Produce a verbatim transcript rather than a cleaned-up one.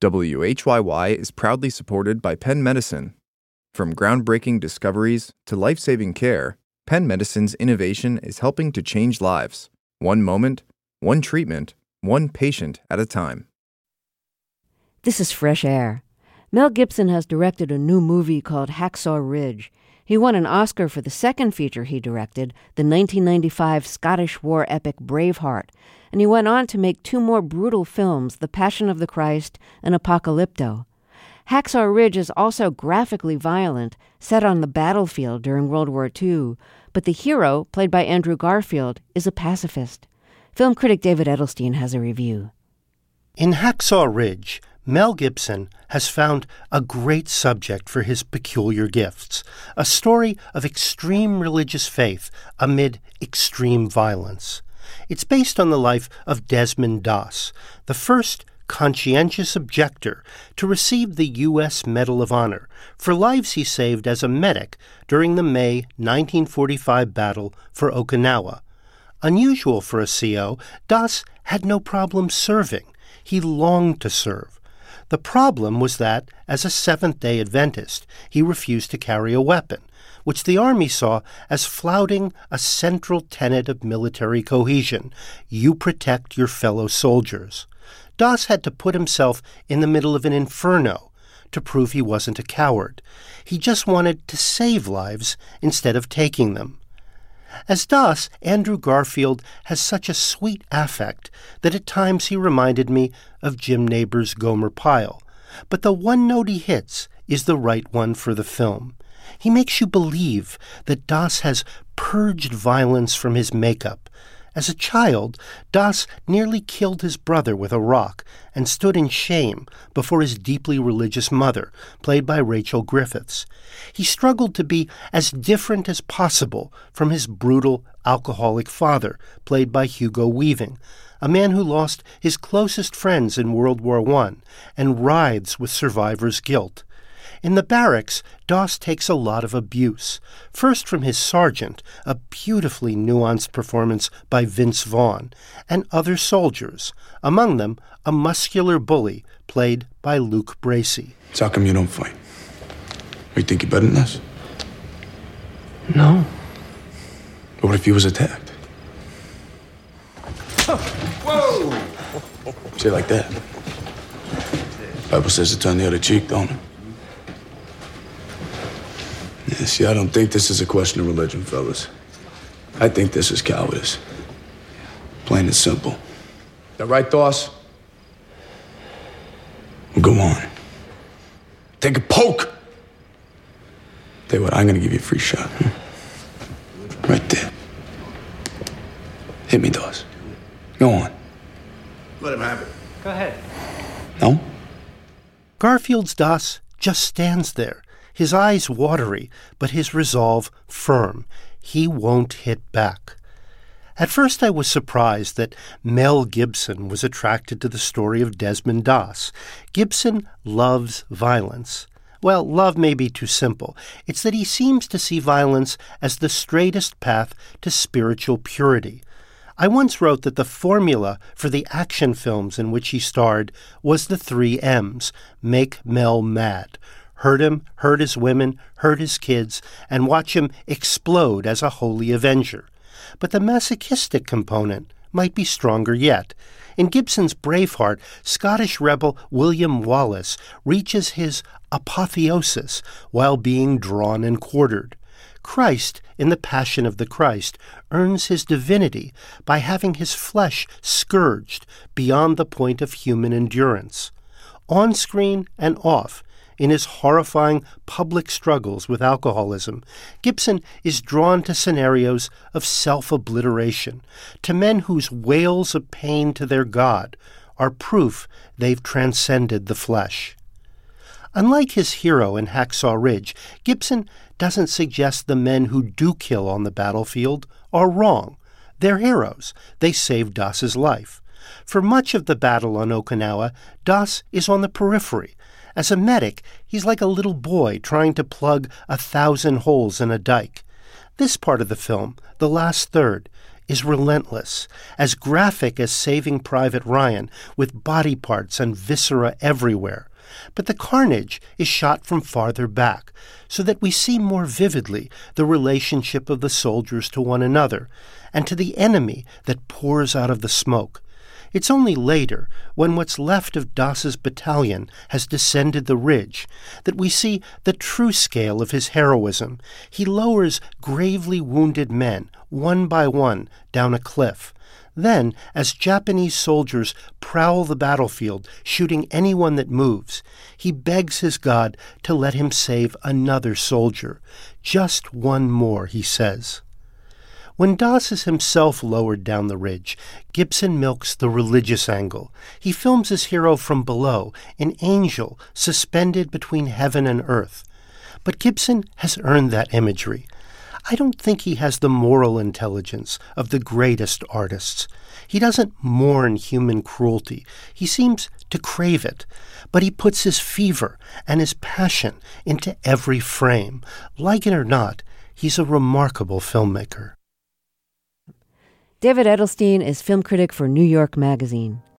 W H Y Y is proudly supported by Penn Medicine. From groundbreaking discoveries to life-saving care, Penn Medicine's innovation is helping to change lives, one moment, one treatment, one patient at a time. This is Fresh Air. Mel Gibson has directed a new movie called Hacksaw Ridge. He won an Oscar for the second feature he directed, the nineteen ninety-five Scottish war epic Braveheart, and he went on to make two more brutal films, The Passion of the Christ and Apocalypto. Hacksaw Ridge is also graphically violent, set on the battlefield during World War Two, but the hero, played by Andrew Garfield, is a pacifist. Film critic David Edelstein has a review. In Hacksaw Ridge, Mel Gibson has found a great subject for his peculiar gifts, a story of extreme religious faith amid extreme violence. It's based on the life of Desmond Doss, the first conscientious objector to receive the U S Medal of Honor for lives he saved as a medic during the May nineteen forty-five battle for Okinawa. Unusual for a C O, Doss had no problem serving. He longed to serve. The problem was that, as a Seventh-day Adventist, he refused to carry a weapon, which the Army saw as flouting a central tenet of military cohesion: you protect your fellow soldiers. Doss had to put himself in the middle of an inferno to prove he wasn't a coward. He just wanted to save lives instead of taking them. As Doss, Andrew Garfield has such a sweet affect that at times he reminded me of Jim Nabors' Gomer Pyle. But the one note he hits is the right one for the film. He makes you believe that Doss has purged violence from his makeup. As a child, Doss nearly killed his brother with a rock and stood in shame before his deeply religious mother, played by Rachel Griffiths. He struggled to be as different as possible from his brutal, alcoholic father, played by Hugo Weaving, a man who lost his closest friends in World War One and writhes with survivor's guilt. In the barracks, Doss takes a lot of abuse, first from his sergeant, a beautifully nuanced performance by Vince Vaughn, and other soldiers, among them a muscular bully played by Luke Bracey. So how come you don't fight? You think you're better than us? No. But what if you was attacked? Whoa! Say it like that. Bible says to turn the other cheek, don't it? Yeah, see, I don't think this is a question of religion, fellas. I think this is cowardice. Plain and simple. That right, Doss? Well, go on. Take a poke. Tell you what, I'm gonna give you a free shot. Huh? Right there. Hit me, Doss. Go on. Let him have it. Go ahead. No? Garfield's Doss just stands there, his eyes watery, but his resolve firm. He won't hit back. At first I was surprised that Mel Gibson was attracted to the story of Desmond Doss. Gibson loves violence. Well, love may be too simple. It's that he seems to see violence as the straightest path to spiritual purity. I once wrote that the formula for the action films in which he starred was the three M's: make Mel mad. Hurt him, hurt his women, hurt his kids, and watch him explode as a holy avenger. But the masochistic component might be stronger yet. In Gibson's Braveheart, Scottish rebel William Wallace reaches his apotheosis while being drawn and quartered. Christ, in The Passion of the Christ, earns his divinity by having his flesh scourged beyond the point of human endurance. On screen and off, in his horrifying public struggles with alcoholism, Gibson is drawn to scenarios of self-obliteration, to men whose wails of pain to their God are proof they've transcended the flesh. Unlike his hero in Hacksaw Ridge, Gibson doesn't suggest the men who do kill on the battlefield are wrong. They're heroes. They saved Doss's life. For much of the battle on Okinawa, Doss is on the periphery. As a medic, he's like a little boy trying to plug a thousand holes in a dike. This part of the film, the last third, is relentless, as graphic as Saving Private Ryan, with body parts and viscera everywhere. But the carnage is shot from farther back, so that we see more vividly the relationship of the soldiers to one another, and to the enemy that pours out of the smoke. It's only later, when what's left of Das's battalion has descended the ridge, that we see the true scale of his heroism. He lowers gravely wounded men, one by one, down a cliff. Then, as Japanese soldiers prowl the battlefield, shooting anyone that moves, he begs his God to let him save another soldier. Just one more, he says. When Das is himself lowered down the ridge, Gibson milks the religious angle. He films his hero from below, an angel suspended between heaven and earth. But Gibson has earned that imagery. I don't think he has the moral intelligence of the greatest artists. He doesn't mourn human cruelty. He seems to crave it. But he puts his fever and his passion into every frame. Like it or not, he's a remarkable filmmaker. David Edelstein is film critic for New York Magazine.